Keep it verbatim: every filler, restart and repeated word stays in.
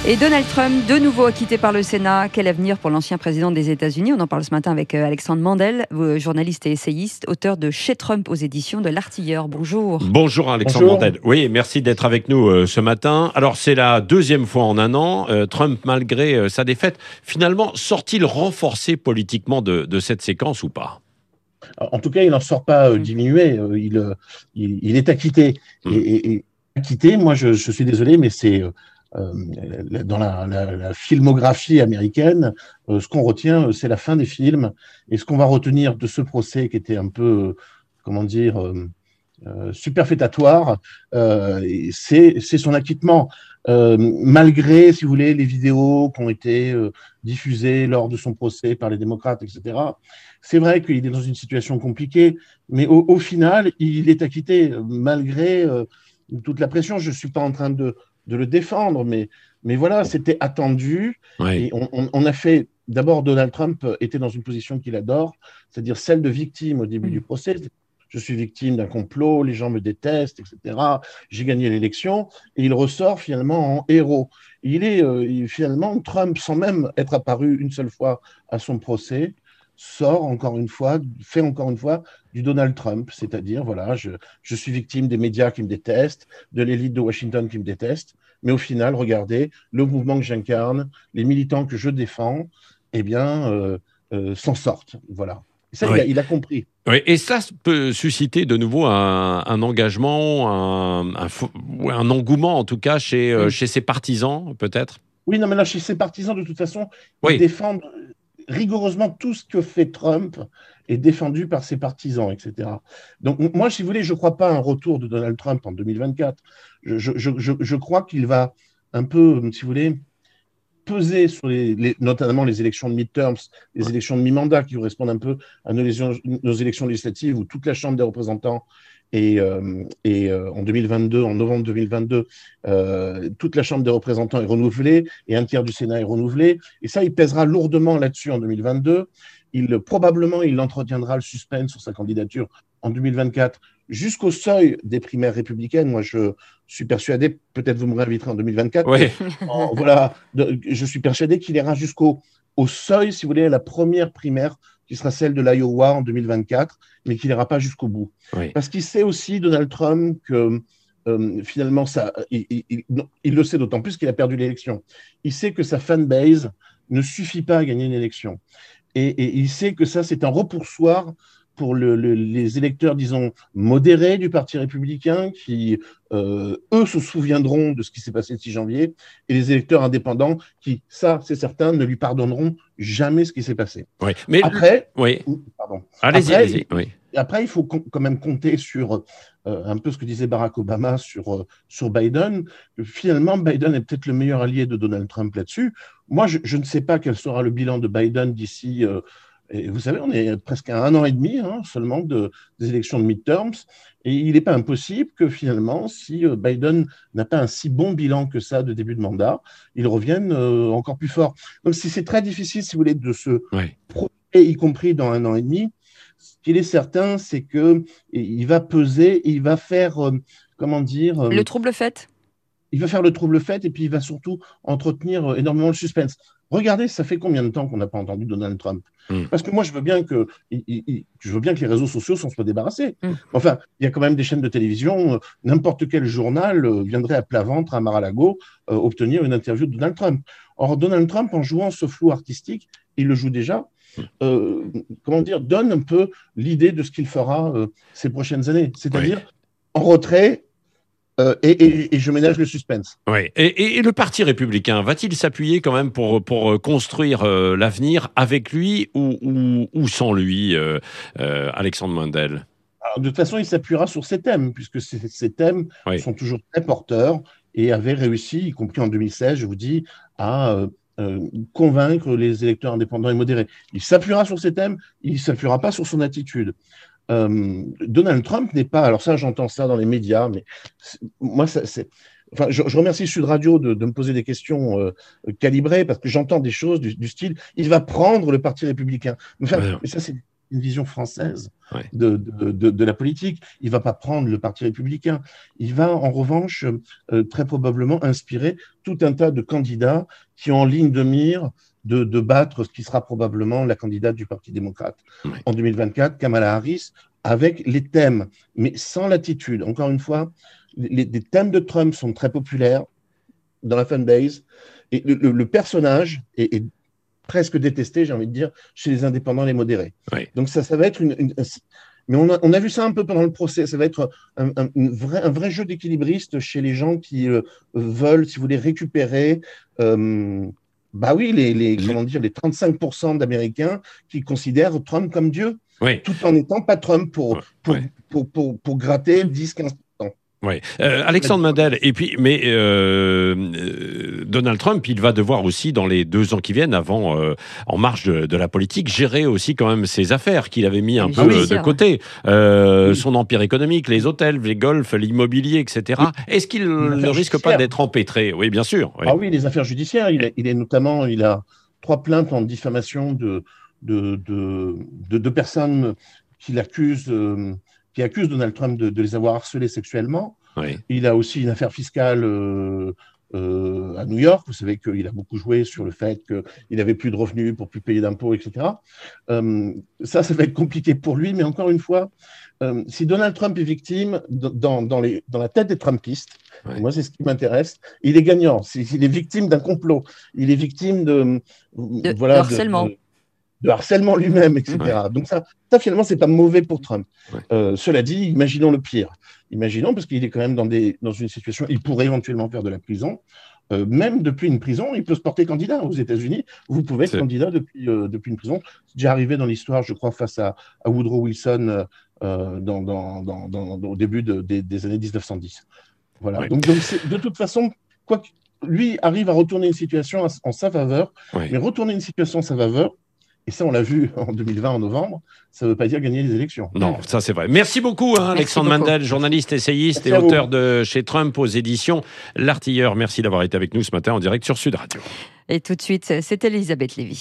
Et Donald Trump, de nouveau acquitté par le Sénat. Quel avenir pour l'ancien président des États-Unis? On en parle ce matin avec Alexandre Mandel, journaliste et essayiste, auteur de Chez Trump aux éditions de l'Artilleur. Bonjour. Bonjour Alexandre Bonjour. Mandel. Oui, merci d'être avec nous euh, ce matin. Alors c'est la deuxième fois en un an. Euh, Trump, malgré euh, sa défaite, finalement, sort-il renforcé politiquement de, de cette séquence ou pas? En tout cas, il n'en sort pas euh, diminué. Euh, il, euh, il, il est acquitté. Mm. Et, et, et acquitté, moi, je, je suis désolé, mais c'est euh, dans la, la, la filmographie américaine, euh, ce qu'on retient, c'est la fin des films. Et ce qu'on va retenir de ce procès qui était un peu, euh, comment dire, euh, euh, superfétatoire, euh, c'est son acquittement. Euh, malgré, si vous voulez, les vidéos qui ont été euh, diffusées lors de son procès par les démocrates, et cetera. C'est vrai qu'il est dans une situation compliquée, mais au, au final, il est acquitté, malgré euh, toute la pression. Je ne suis pas en train de, de le défendre, mais, mais voilà, c'était attendu. Oui. Et on, on, on a fait, d'abord, Donald Trump était dans une position qu'il adore, c'est-à-dire celle de victime au début mmh. du procès. Je suis victime d'un complot, les gens me détestent, et cetera. J'ai gagné l'élection, et il ressort finalement en héros. Il est euh, il, finalement, Trump, sans même être apparu une seule fois à son procès, sort encore une fois, fait encore une fois du Donald Trump, c'est-à-dire, voilà, je, je suis victime des médias qui me détestent, de l'élite de Washington qui me déteste, mais au final, regardez, le mouvement que j'incarne, les militants que je défends, eh bien, euh, euh, s'en sortent, voilà. Et ça, oui. il, a, il a compris. Oui, et ça peut susciter de nouveau un, un engagement, un, un, un engouement en tout cas chez, oui. chez ses partisans, peut-être. Oui, non, mais là, chez ses partisans, de toute façon, ils oui. défendent rigoureusement tout ce que fait Trump est défendu par ses partisans, et cetera. Donc, moi, si vous voulez, je ne crois pas à un retour de Donald Trump en deux mille vingt-quatre. Je, je, je, je crois qu'il va un peu, si vous voulez, peser sur les, les, notamment les élections de midterms, les élections de mi-mandat qui correspondent un peu à nos élections, nos élections législatives où toute la Chambre des représentants et, euh, et euh, en deux mille vingt-deux, en novembre deux mille vingt-deux, euh, toute la Chambre des représentants est renouvelée et un tiers du Sénat est renouvelé. Et ça, il pèsera lourdement là-dessus en deux mille vingt-deux. Il, probablement, il entretiendra le suspense sur sa candidature en deux mille vingt-quatre jusqu'au seuil des primaires républicaines. Moi, je suis persuadé, peut-être vous me réinviterez en deux mille vingt-quatre, oui. en, voilà, de, je suis persuadé qu'il ira jusqu'au au seuil, si vous voulez, à la première primaire qui sera celle de l'Iowa en deux mille vingt-quatre, mais qu'il n'ira pas jusqu'au bout. Oui. Parce qu'il sait aussi, Donald Trump, que euh, finalement, ça, il, il, il, il le sait d'autant plus qu'il a perdu l'élection. Il sait que sa fanbase ne suffit pas à gagner une élection. Et, et il sait que ça, c'est un repoussoir pour le, le, les électeurs, disons, modérés du Parti républicain, qui, euh, eux, se souviendront de ce qui s'est passé le six janvier, et les électeurs indépendants qui, ça, c'est certain, ne lui pardonneront jamais ce qui s'est passé. Oui. Mais après, oui. pardon. Allez-y, après, allez-y. Oui. Après, il faut quand même compter sur euh, un peu ce que disait Barack Obama sur, euh, sur Biden. Finalement, Biden est peut-être le meilleur allié de Donald Trump là-dessus. Moi, je, je ne sais pas quel sera le bilan de Biden d'ici... Euh, Et vous savez, on est presque à un an et demi hein, seulement de, des élections de midterms. Et il n'est pas impossible que finalement, si Biden n'a pas un si bon bilan que ça de début de mandat, il revienne euh, encore plus fort. Donc, si c'est très difficile, si vous voulez, de se oui. projeter, y compris dans un an et demi, ce qu'il est certain, c'est qu'il va peser et il va faire, euh, comment dire… Euh, le trouble fait. Il va faire le trouble fait et puis il va surtout entretenir énormément le suspense. Regardez, ça fait combien de temps qu'on n'a pas entendu Donald Trump ? Mm. Parce que moi, je veux bien que, il, il, je veux bien que les réseaux sociaux s'en soient débarrassés. Mm. Enfin, il y a quand même des chaînes de télévision, euh, n'importe quel journal euh, viendrait à plat ventre à Mar-a-Lago euh, obtenir une interview de Donald Trump. Or, Donald Trump, en jouant ce flou artistique, il le joue déjà, euh, comment dire, donne un peu l'idée de ce qu'il fera euh, ces prochaines années. C'est-à-dire oui. en retrait. Euh, et, et, et je ménage le suspense. Oui. Et, et, et le Parti républicain, va-t-il s'appuyer quand même pour, pour construire euh, l'avenir avec lui ou, ou, ou sans lui, euh, euh, Alexandre Mandel ? Alors, de toute façon, il s'appuiera sur ces thèmes, puisque ces, ces thèmes oui. sont toujours très porteurs et avaient réussi, y compris en deux mille seize, je vous dis, à euh, euh, convaincre les électeurs indépendants et modérés. Il s'appuiera sur ces thèmes, il ne s'appuiera pas sur son attitude. Euh, Donald Trump n'est pas, alors ça j'entends ça dans les médias, mais moi ça, c'est, enfin je, je remercie Sud Radio de, de me poser des questions euh, calibrées parce que j'entends des choses du, du style, il va prendre le Parti républicain. Enfin, ouais. mais ça c'est, une vision française ouais. de, de, de, de la politique. Il ne va pas prendre le Parti républicain. Il va, en revanche, euh, très probablement inspirer tout un tas de candidats qui ont en ligne de mire de, de battre ce qui sera probablement la candidate du Parti démocrate. Ouais. En deux mille vingt-quatre, Kamala Harris, avec les thèmes, mais sans l'attitude. Encore une fois, les, les thèmes de Trump sont très populaires dans la fanbase, et le, le, le personnage est, est presque détesté, j'ai envie de dire, chez les indépendants, les modérés. Oui. Donc ça, ça va être une... une mais on a, on a vu ça un peu pendant le procès, ça va être un, un, une vrai, un vrai jeu d'équilibriste chez les gens qui euh, veulent, si vous voulez, récupérer... Euh, bah oui, les, les, comment dire, les trente-cinq pour cent d'Américains qui considèrent Trump comme Dieu, oui. tout en n'étant pas Trump pour, pour, oui. pour, pour, pour, pour gratter dix à quinze pour cent. Oui. Euh, Alexandre Mandel, et puis, mais euh, euh, Donald Trump, il va devoir aussi, dans les deux ans qui viennent, avant, euh, en marge de, de la politique, gérer aussi quand même ses affaires qu'il avait mis un oui, peu oui, de sûr, côté. Euh, oui. Son empire économique, les hôtels, les golfs, l'immobilier, et cetera. Oui. Est-ce qu'il ne risque pas d'être empêtré? Oui, bien sûr. Oui. Ah oui, les affaires judiciaires. Il, est, il est notamment, il a trois plaintes en diffamation de, de, de, de, de personnes qui l'accusent, euh, qui accusent Donald Trump de, de les avoir harcelés sexuellement. Oui. Il a aussi une affaire fiscale euh, euh, à New York. Vous savez qu'il a beaucoup joué sur le fait qu'il n'avait plus de revenus pour plus payer d'impôts, et cetera. Euh, ça, ça va être compliqué pour lui. Mais encore une fois, euh, si Donald Trump est victime dans, dans, les, dans la tête des Trumpistes, ouais. Moi, c'est ce qui m'intéresse, il est gagnant. Il est victime d'un complot. Il est victime de, de, voilà, de harcèlement. De, de, de harcèlement lui-même, et cetera. Ouais. Donc ça, ça, finalement, c'est pas mauvais pour Trump. Ouais. Euh, cela dit, imaginons le pire. Imaginons, parce qu'il est quand même dans, des, dans une situation, il pourrait éventuellement faire de la prison. Euh, même depuis une prison, il peut se porter candidat aux États-Unis. Vous pouvez être c'est... candidat depuis, euh, depuis une prison. C'est déjà arrivé dans l'histoire, je crois, face à, à Woodrow Wilson euh, dans, dans, dans, dans, au début de, des, des années dix-neuf cent dix. Voilà. Ouais. Donc, donc de toute façon, quoi que, lui arrive à retourner une situation en sa faveur, ouais. Mais retourner une situation en sa faveur, et ça, on l'a vu en deux mille vingt, en novembre, ça ne veut pas dire gagner les élections. Non, ça c'est vrai. Merci beaucoup, hein, Alexandre Merci beaucoup. Mandel, journaliste, essayiste Merci et auteur de chez Trump aux éditions L'Artilleur. Merci d'avoir été avec nous ce matin en direct sur Sud Radio. Et tout de suite, c'est Elisabeth Lévy.